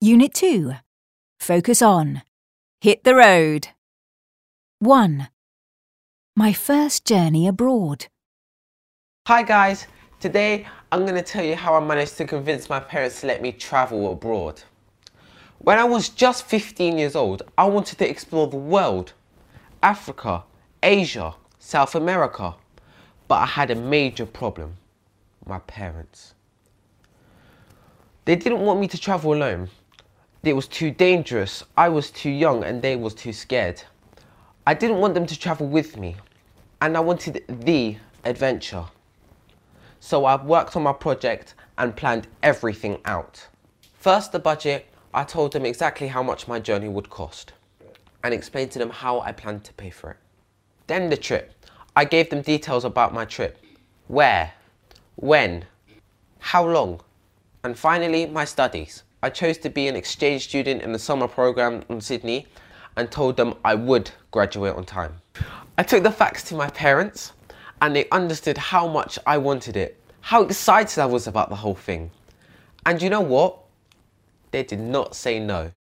Unit 2. Focus on. Hit the road. 1. My first journey abroad. Hi guys, today I'm going to tell you how I managed to convince my parents to let me travel abroad. When I was just 15 years old, I wanted to explore the world, Africa, Asia, South America, but I had a major problem, my parents. They didn't want me to travel alone. It was too dangerous, I was too young and they was too scared. I didn't want them to travel with me and I wanted the adventure. So I worked on my project and planned everything out. First the budget, I told them exactly how much my journey would cost and explained to them how I planned to pay for it. Then the trip, I gave them details about my trip. Where, when, how long, and finally my studies. I chose to be an exchange student in the summer program in Sydney and told them I would graduate on time. I took the facts to my parents and they understood how much I wanted it, how excited I was about the whole thing. And you know what? They did not say no.